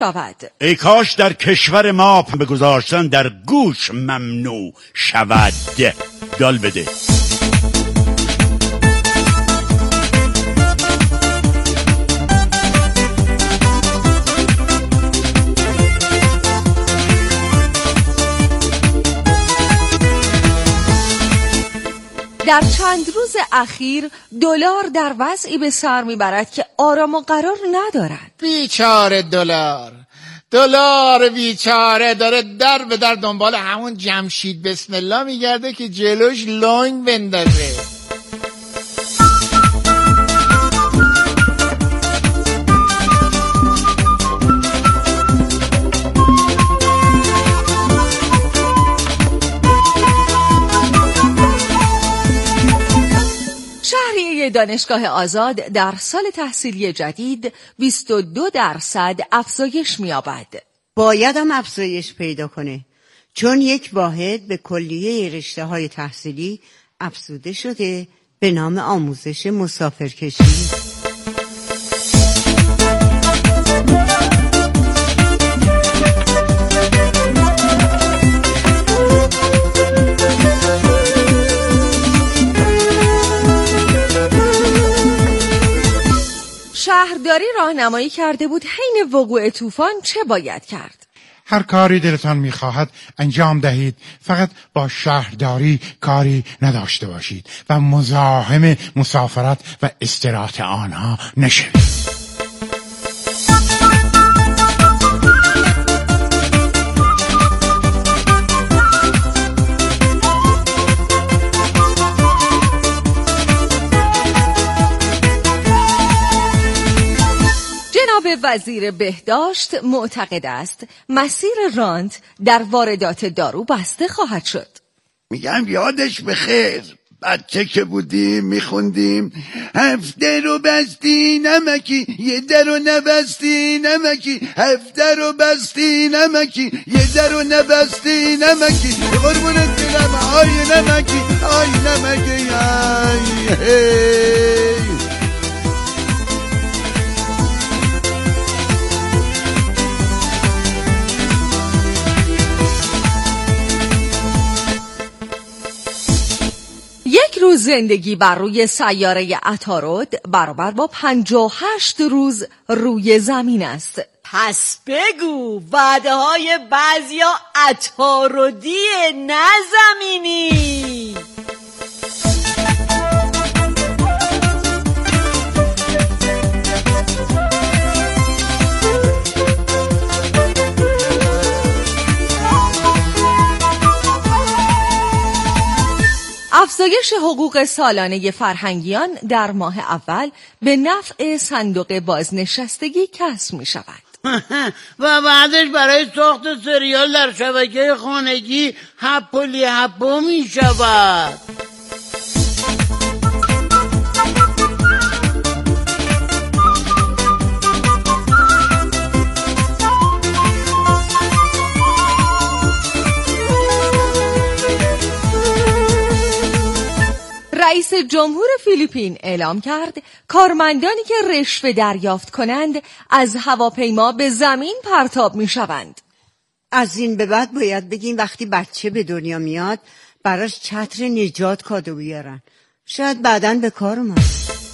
شود. ای کاش در کشور ما پنبه گذاشتن در گوش ممنوع شود. دال بده. در چند روز اخیر دلار در وضعی به سر میبرد که آرام و قرار ندارد. بیچاره دلار بیچاره داره در به در دنبال همون جمشید بسم الله میگرده که جلوش لنگ بندازه. دانشگاه آزاد در سال تحصیلی جدید 22% افزایش می‌یابد. باید هم افزایش پیدا کنه، چون یک واحد به کلیه رشته‌های تحصیلی افزوده شده به نام آموزش مسافرکشی. شهرداری راهنمایی کرده بود حین وقوع طوفان چه باید کرد. هر کاری دلتان میخواهد انجام دهید، فقط با شهرداری کاری نداشته باشید و مزاحم مسافرت و استراحت آنها نشوید. وزیر بهداشت معتقد است مسیر رانت در واردات دارو بسته خواهد شد. میگم یادش بخیر، بچه که بودیم میخوندیم 7 رو بستی نمکی 1 رو نبستی نمکی 7 رو بستی نمکی 1 رو نبستی نمکی قربونت برم آی نمکی آی نمکی آی هی. یک روز زندگی بر روی سیاره عطارد برابر با 58 روز روی زمین است. پس بگو وعده های بعضیا عطاردیه نه زمینی. افزایش حقوق سالانه فرهنگیان در ماه اول به نفع صندوق بازنشستگی کسب می شود. و بعدش برای ساخت سریال در شبکه خانگی حپولی حپو می شود. رئیس جمهور فیلیپین اعلام کرد کارمندانی که رشوه دریافت کنند از هواپیما به زمین پرتاب می شوند. از این به بعد باید بگیم وقتی بچه به دنیا میاد براش چتر نجات کادو بیارن، شاید بعداً به کار اومد.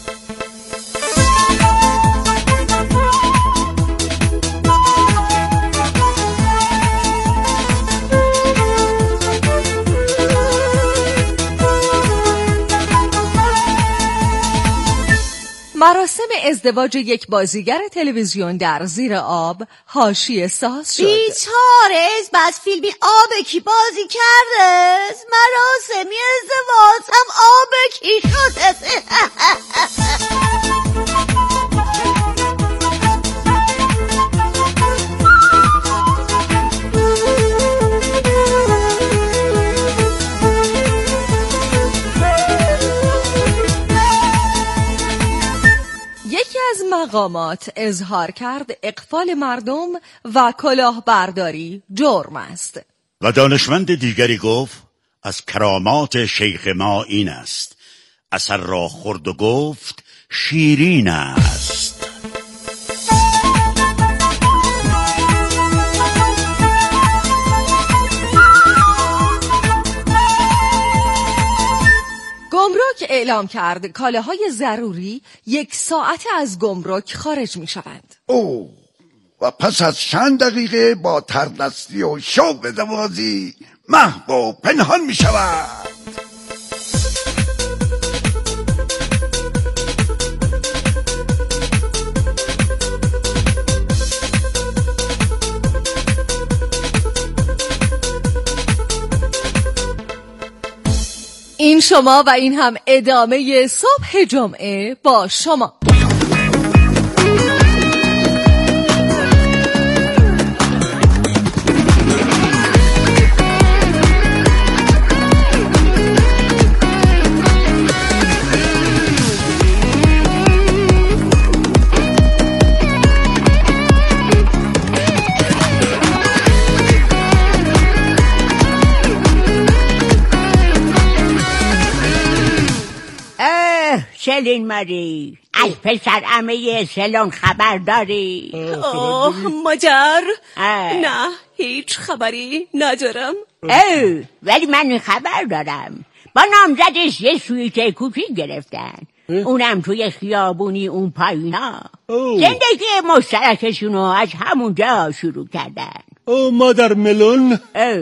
مراسم ازدواج یک بازیگر تلویزیون در زیر آب حاشیه ساز شد. بیچاره بس فیلمی آب کی بازی کرده، مراسمی ازدواج هم آب کی شده. یکی از مقامات اظهار کرد اغفال مردم و کلاهبرداری جرم است. و دانشمند دیگری گفت از کرامات شیخ ما این است عسل را خورد و گفت شیرین است. اعلام کرد کالاهای ضروری 1 ساعت از گمرک خارج می شوند. اوه، و پس از چند دقیقه با تردستی و شوق دوازی محو و پنهان می شود. این شما و این هم ادامه صبح جمعه با شما. سلین ماری، از پسر عمه سلون خبر داری؟ ماجر؟ نه، هیچ خبری ندارم. ولی من خبر دارم. با نامزدش یه سویت کوچیک گرفتن، اونم توی خیابونی اون پایینا. زندگی مشترکشونو از همونجا شروع کردن. مادر ملون،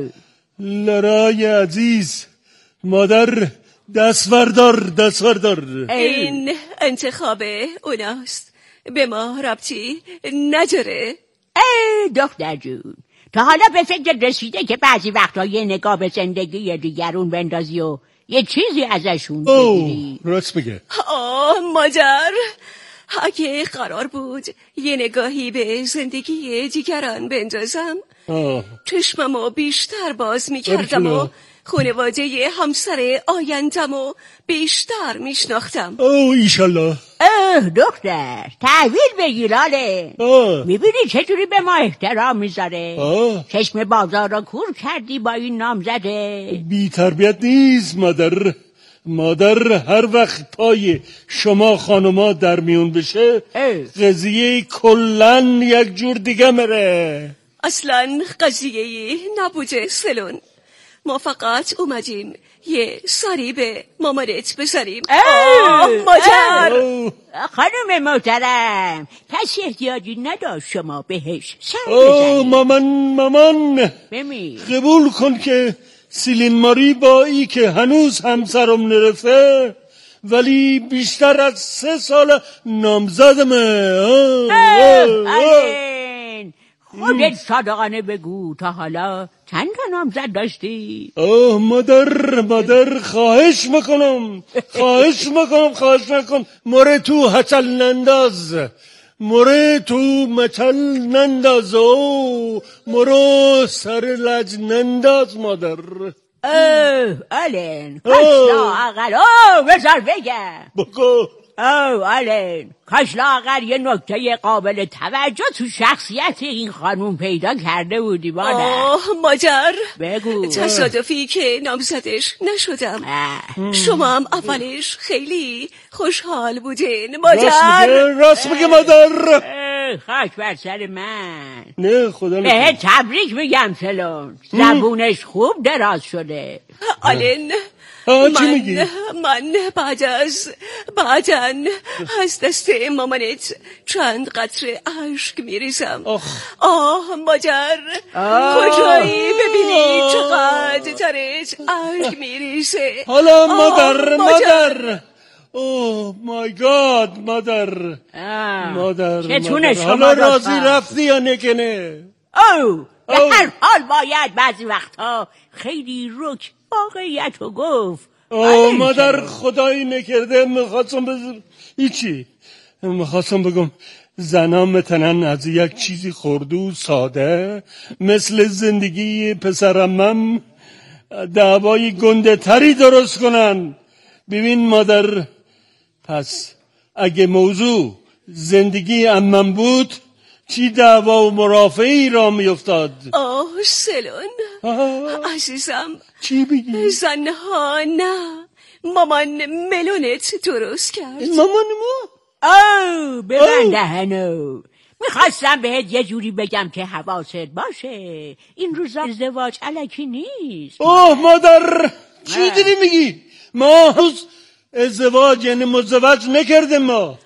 لرای عزیز، مادر دستوردار. این انتخاب اوناست، به ما ربطی نداره. دختر جون، تا حالا به فکر رسیده که بعضی وقتا یه نگاه به زندگی دیگرون بندازی و یه چیزی ازشون بگیری؟ راست بگه. مادر، اگه قرار بود یه نگاهی به زندگی دیگران بندازم، چشممو بیشتر باز میکردم و خانواده همسر آیندمو بیشتر میشناختم. ایشالله. دختر، تحویل بگیر. میبینی چجوری به ما احترام میذاره؟ چشم بازار رو کور کردی با این نامزده. بی تربیت نیست مادر هر وقت پای شما خانوما در میون بشه قضیه کلن یک جور دیگه مره. اصلا قضیه نبوده سلون، ما فقط اومدیم یه سری به مامانت بزنیم. مادر، خانم محترم، کسی احتیاجی نداشت شما بهش سر بزنید. مامان قبول کن که سیلین ماری با ای که هنوز همسرم نرفته ولی بیشتر از 3 سال نامزدمه. خودت صادقانه بگو، تا حالا چند تا نامزد داشتی؟ مادر خواهش میکنم مره تو هچل ننداز مرو سر لج ننداز مادر. آلن کاش لااقل بذار بگم بگو. آلن کاش لااقل یه نکته قابل توجه تو شخصیت این خانوم پیدا کرده بودی. ماجر، بگو. تصادفی که نامزدش نشدم. شما هم اولش خیلی خوشحال بودین. ماجر راست میگه مادر. خاک بر سر من. نه خدا نکنه. به تبریک میگم سلون، زبونش خوب دراز شده. آلن، من بعدن از دست مامانت چند قطره اشک میریزم. مادر، کجایی ببینی چقدر ترش اشک میریزه. حالا مادر. مای گاد مادر. حالا راضی رفتی یا نکنه؟ به هر حال باید بعضی وقتها خیلی رک واقعیتو گفت. مادر خدایی نکرده میخواستم بگم زنان میتونن از یک چیزی خردو ساده مثل زندگی پسرمم دعوای گنده تری درست کنن. ببین مادر، پس اگه موضوع زندگی عمم بود چی دعوا و مرافعی را میافتاد؟ سلون عزیزم، چی بگی؟ زنها نه، مامان ملونت درست کرد. مامان ما؟ ببند دهنو. میخواستم بهت یه جوری بگم که حواست باشه، این روزا ازدواج الکی نیست. مادر چی داری میگی؟ ما ازدواج یعنی مزدوج نکردیم ما.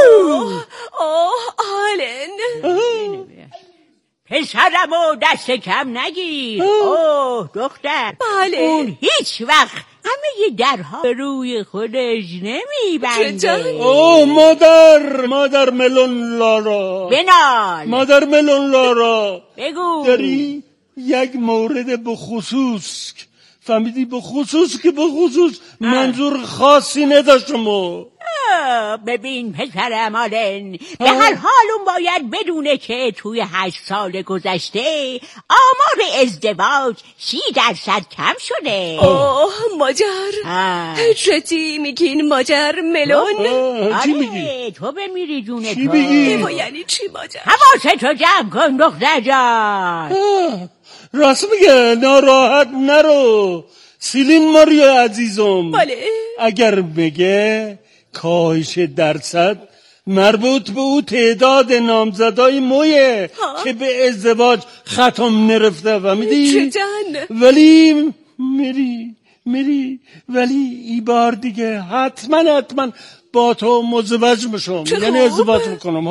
آلن پسرمو دست کم نگیر. دختر. بله. اون هیچ وقت همه درها روی خودش نمیبنده. مادر ملون لارا. بنال. مادر ملون لارا. بگو. داری یک مورد بخصوص فهمیدی؟ بخصوص منظور خاصی نداشتم. ببین پسرم آلن، به هر حال اون باید بدونه که توی 8 سال گذشته آمار ازدواج 30% کم شده. ماجر چی میگین ماجر ملون؟ چی میگی؟ تو بمیری جونه چی تو. میگی؟ یعنی چی ماجر؟ حواستو جمع کن دختر جان. راست میگه، ناراحت نرو سیلین ماریا عزیزم. بله. اگر بگه کاهش درصد مربوط به او تعداد نامزدای مویه که به ازدواج ختم نرفته فهمیدی؟ ولی میری ولی ای بار دیگه حتما با تو مزدوج میشم، یعنی ازدواج میکنم.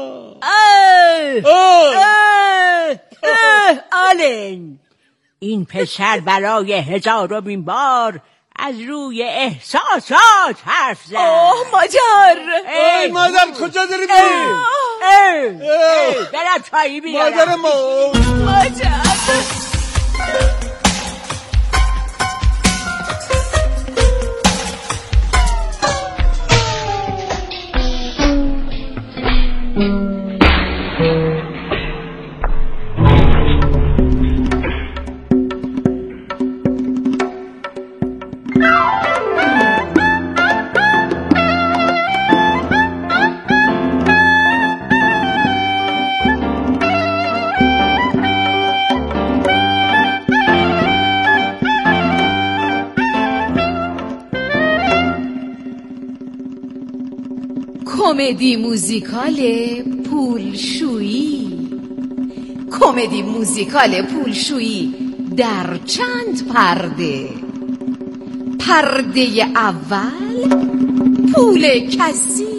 آلن، این پسر برای 1000مین بار از روی احساسات حرف زد. ماجر. مادر کجا داری میری؟ برم چایی بیارم. مادر ماجر. کمدی موزیکال پولشویی در چند پرده. پرده اول، پول کسی.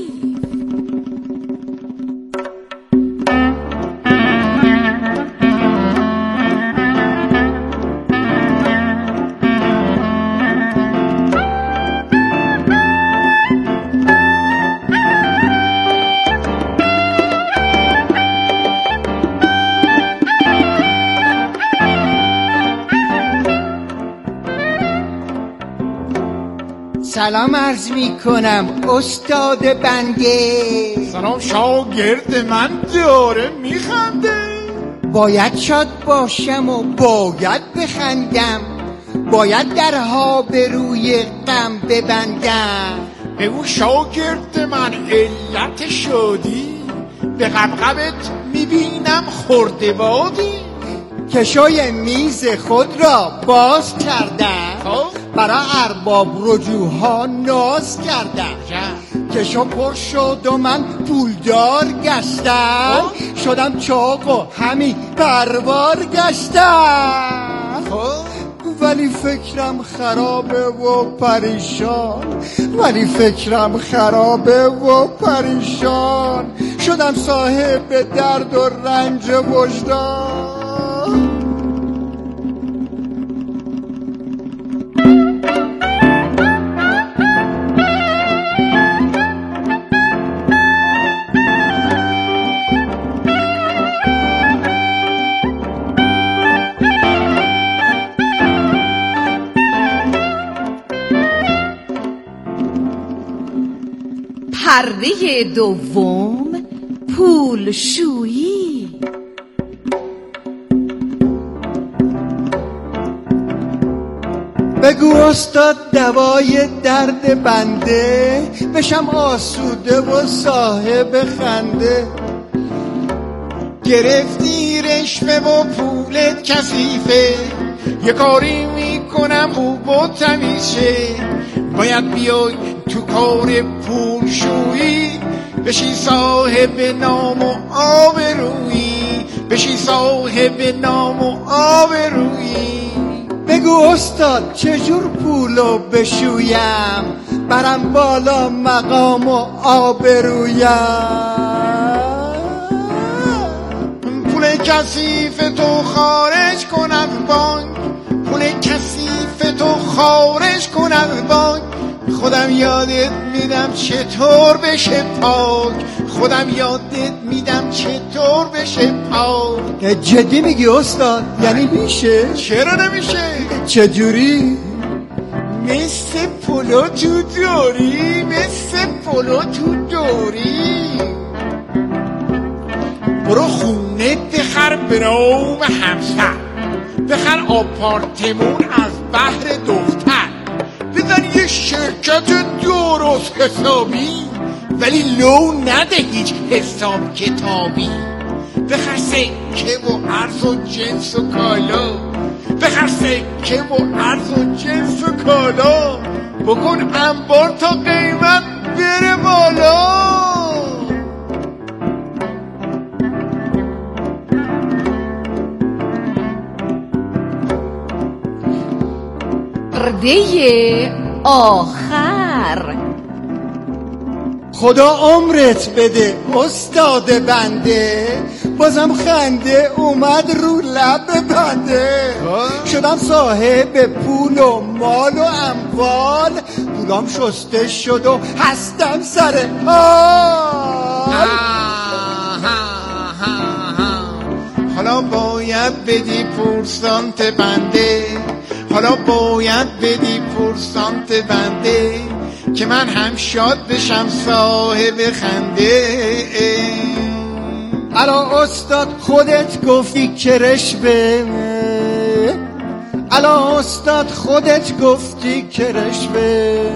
سلام عرض می کنم استاد بنده. سلام شاگرد من داره میخنده. باید شاد باشم و باید بخندم، باید درها به روی غم ببندم. بگو شاگرد من علت شادی، به قبقبت میبینم خورده بادی. کشوی میز خود را باز کردم، برای ارباب رجوها ناز کردم. کشو پر شد و من پولدار گشتم، شدم چاق و همین پروار گشتم. ولی فکرم خرابه و پریشان، شدم صاحب درد و رنج وجدان. پرده دوم، پولشویی. بگو استاد دوای درد بنده، بشم آسوده و صاحب خنده. گرفتی رشوه و پولت کثیفه، یه کاری میکنم خوب و تمیز شه. باید بیای تو کار پولشویی، بشی صاحب نام و آبرویی، بشی صاحب نام و آبرویی. بگو بگو استاد چجور پولو بشویم برم بالا مقام و آبرویم. پول کثیف تو خارج کن از بانک، پول کثیف تو خارج کن از بانک. خودم یادت میدم چطور بشه پاک، خودم یادت میدم چطور بشه پاک. جدی میگی استاد؟ یعنی میشه؟ چرا نمیشه؟ چجوری؟ مثل پلو تو دوری، مثل پلو تو دوری. برو خونه بخر برام همسر، بخر آپارتمون از بحر دختر، بزن یه شرکت درست حسابی ولی لو نده هیچ حساب کتابی. بخر سکه و ارز و جنس و کالا، بخر سکه و ارز و جنس و کالا. بکن انبار تا قیمت بره بالا. پرده آخر. خدا عمرت بده استاد بنده، بازم خنده اومد رو لب بنده. شدم صاحب پول و مال و اموال، پولام شسته شد و هستم سر حال. حالا باید بدی پورسانت بنده، حالا باید بدی پورسانت بنده، که من هم شاد بشم صاحب خنده. الا استاد خودت گفتی کرش به، الا استاد خودت گفتی کرش به،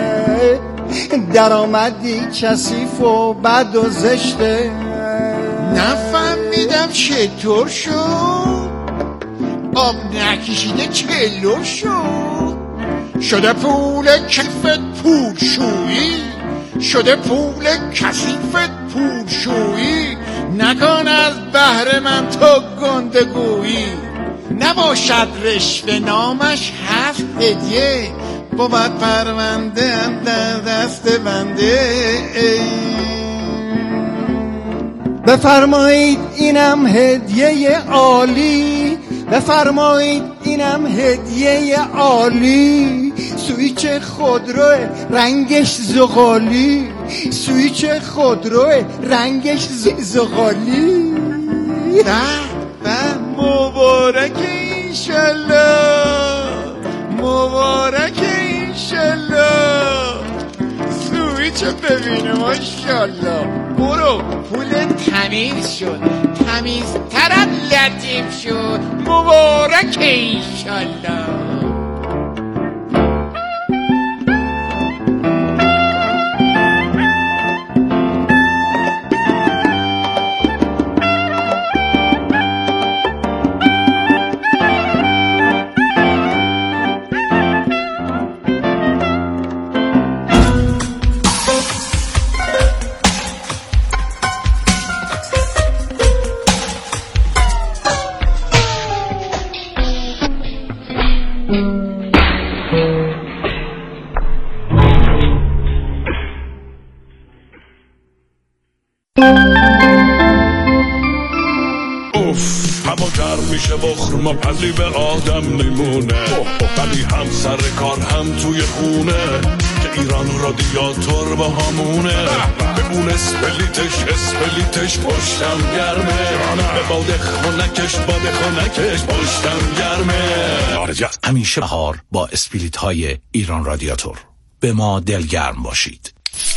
در آمدی کثیف و بد و زشته. نفهمیدم چطور شد، آب نکشیده چلو شد. شده پول کثیفت پولشویی، شده پول کثیفت پولشویی. نکن از بهر من تو گندگویی، نباشد رشوه نامش هست هدیه، بود پرونده هم در دست بنده. بفرمایید اینم هدیه عالی، بفرمایید اینم هدیه عالی. سویچ خودرو رنگش زغالی، سویچ خودرو رنگش زغالی. به مبارک انشالله، مبارک انشالله. سویچ ببینه ماشالله. برو پول تمیز شد، تمیزتر از لطیف شد. مبارک انشالله. ما پلی به آدم نمونه، ولی هم سر کار هم توی خونه، که ایران رادیاتور با همونه. به اون اسپلیتش پشتم گرمه، به باد خونکش پشتم گرمه. آرجت همیشه بهار با اسپلیت های ایران رادیاتور. به ما دلگرم باشید.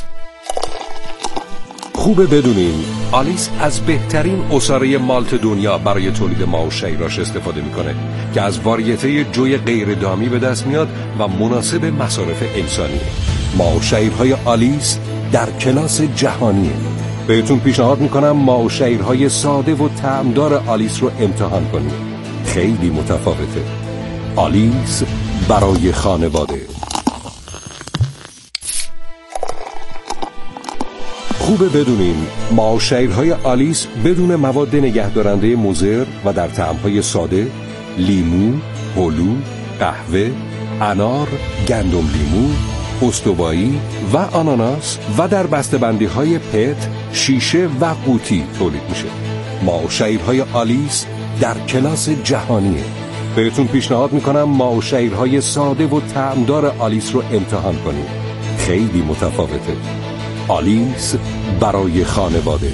خوبه بدونین آلیس از بهترین عصاره مالت دنیا برای تولید ماه و شیراش استفاده میکنه که از واریته جوی غیر دامی به دست میاد و مناسب مصارف انسانیه. ماه و شیرهای آلیس در کلاس جهانیه. بهتون پیشنهاد میکنم ماه و شیرهای ساده و طعمدار آلیس رو امتحان کنید. خیلی متفاوته. آلیس برای خانواده. خوبه بدونین ماه و شیرهای آلیس بدون مواد نگهدارنده مضر و در طعم‌های ساده، لیمو، هلو، قهوه، انار، گندم لیمو، استوایی و آناناس و در بسته‌بندی‌های پت، شیشه و قوطی تولید میشه. ماه‌وشیرهای آلیس در کلاس جهانیه. بهتون پیشنهاد میکنم ماه‌وشیرهای ساده و طعمدار آلیس رو امتحان کنید. خیلی متفاوته. آلیس برای خانواده.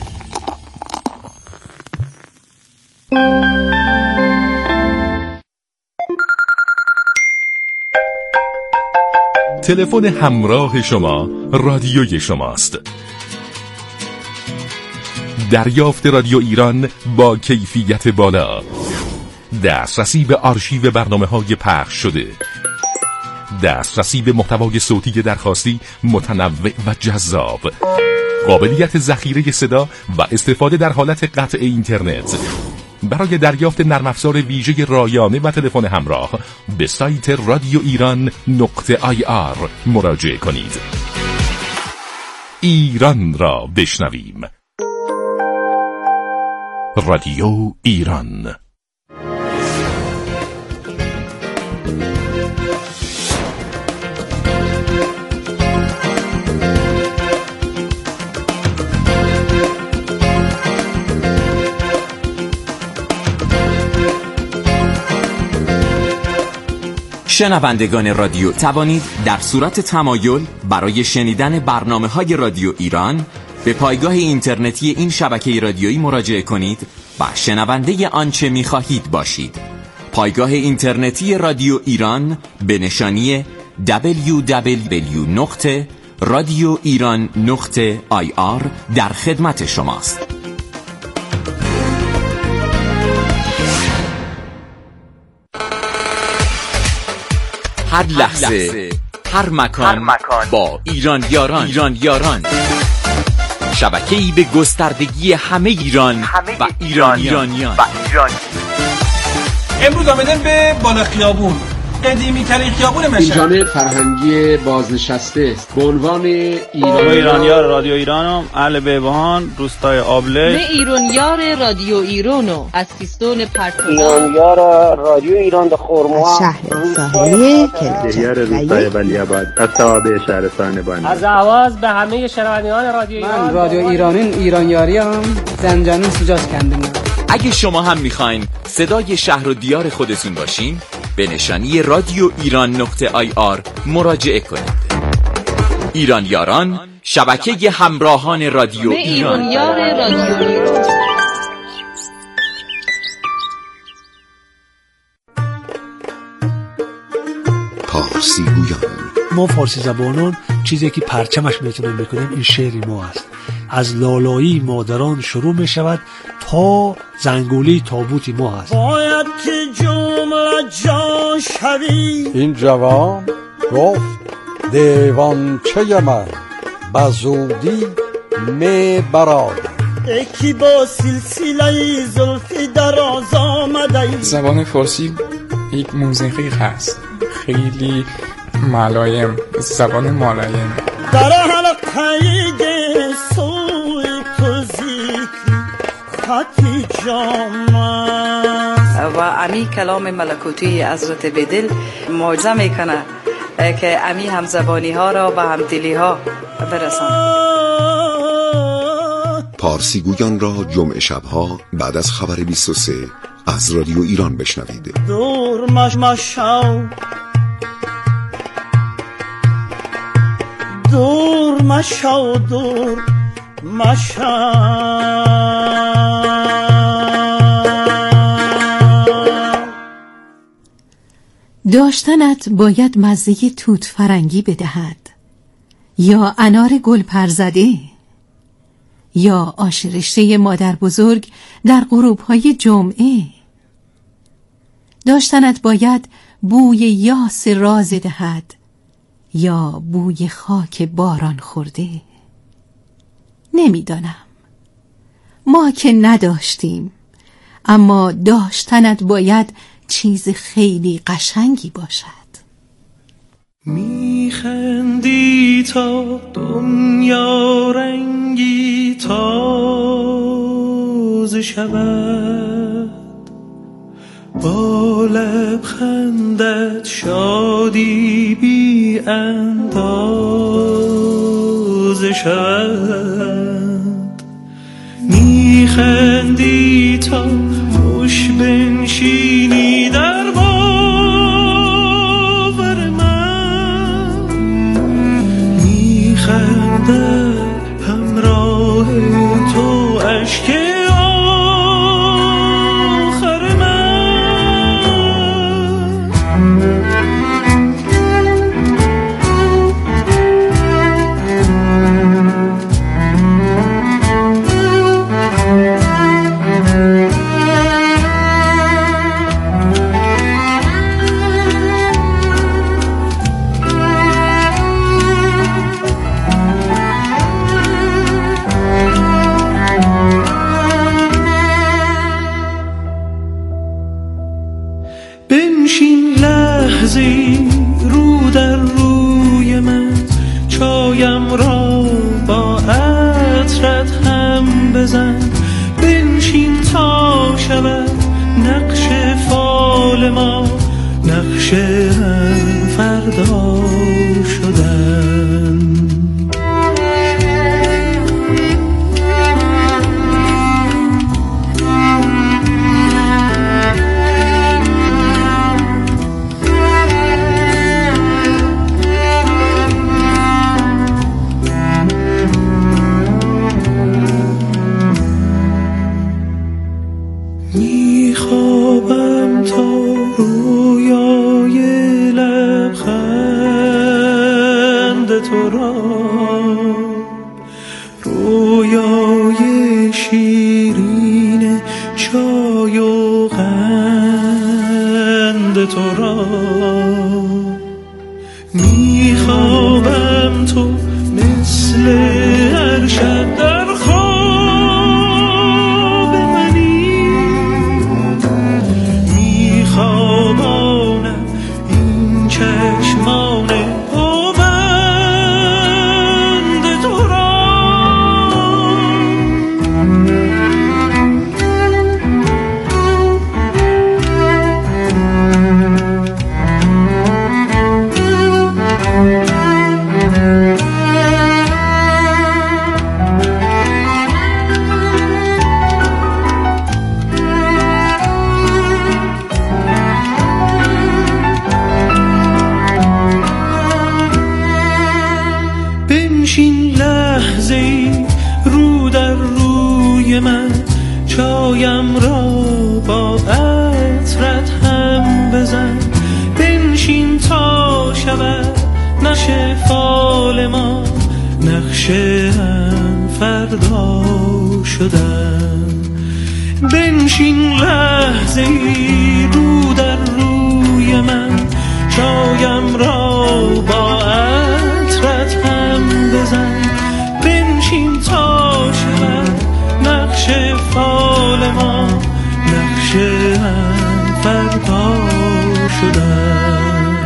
تلفن همراه شما رادیوی شماست. دریافت رادیو ایران با کیفیت بالا، دسترسی به آرشیو برنامه‌های پخش شده، دسترسی به محتوای صوتی درخواستی متنوع و جذاب، قابلیت ذخیره صدا و استفاده در حالت قطع اینترنت. برای دریافت نرم افزار ویژه رایانه و تلفن همراه به سایت رادیو ایران .ir مراجعه کنید. ایران را بشنویم. رادیو ایران. شنوندگان رادیو توانید در صورت تمایل برای شنیدن برنامه‌های رادیو ایران به پایگاه اینترنتی این شبکه رادیویی مراجعه کنید و شنونده آنچه می‌خواهید باشید. پایگاه اینترنتی رادیو ایران به نشانی www.radioiran.ir در خدمت شماست. هر لحظه، هر مکان با ایران یاران. شبکه‌ای به گستردگی همه ایران و ایرانیان. امروز آمدن به بالا خیابون، قدیمی ترین خیابون مشهد. این جامعه فرهنگی بازنشسته است به عنوان ایرانیار رادیو ایرانم، اهل بهبهان، روستای آبله. من ایرانیار رادیو ایرانو از سیستان پرتگاه. ایرانیار رادیو ایران در خرم‌ها، شهر ساحلی شهر روستای ولیعباد، از توابع شهرستان بانی. از آواز به همه شنوندگان رادیو ایران. من رادیو ایرانین ایرانیاریم، زنجانون سوجاس کندم. اگه شما هم میخواین صدای شهر و دیار خودتون باشین، به نشانی رادیو ایران .ir مراجعه کنید. ایران یاران، شبکه همراهان رادیو ایران. ایرانیار رادیو ایران. پارسی گویان. ما فارسی زبانان چیزی که پرچمش میتونیم بکنیم این شعری ما است. از لالایی مادران شروع می شود تا زنگولی تابوتی ما هست. باید که جمله جا شوی. این جوان گفت دیوانچه من بزودی می براد. یکی با سلسله زلفی دراز آمده. زبان فارسی یک موسیقی هست خیلی ملایم، زبان ملایم. در حلقه سوی تو ذکری خطی جامعه و امی کلام ملکوتی حضرت بدل معجزه میکنه که امی همزبانی ها را به همدلی ها برسان. پارسی گویان را جمعه شبها بعد از خبر 23 از رادیو ایران بشنوید. دور مشاو دور مشاو دور مشاو. داشتنت باید مزه توت فرنگی بدهد، یا انار گل پرزده، یا آش رشته مادر بزرگ در غروب‌های جمعه. داشتنت باید بوی یاس راز دهد، یا بوی خاک باران خورده. نمیدانم، ما که نداشتیم، اما داشتنت باید چیز خیلی قشنگی باشد. میخندی تا دنیا رنگی تازه شود، با لبخندت شادی بی اندازه شد، میخندی تا خوش بنشینی در باور من، میخندد همراه تو اشک آخر من. بنشین لحظی رو در روی من، چایم را با عطرت هم بزن، بنشین تا شود نقش فال ما، نقش هم فردا شدن. میخوابم تا رویای لبخند تو را، رویای شیرین چای و قند تو را. میخوابم تو مثل ارشد در خواب منی، میخوابانم این چشمان پابند تو را. بنشین لحظه‌ای رو در روی من، چایم را با عطرت هم بزن، بنشین تا شود نقش فال ما، نقش هم فردا شدن. بنشین لحظه‌ای رو در روی من، چایم را با عطرت هم بزن، بنشین تا شود نقش فال ما، نقش هم فردا شدن.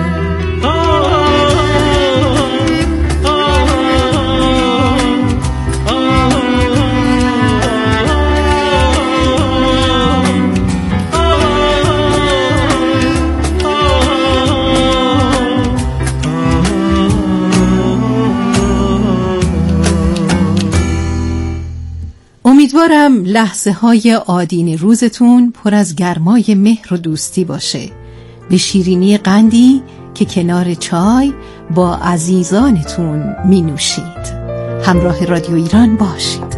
امیدوارم لحظه های آدین روزتون پر از گرمای مهر و دوستی باشه، به شیرینی قندی که کنار چای با عزیزانتون می نوشید. همراه رادیو ایران باشید.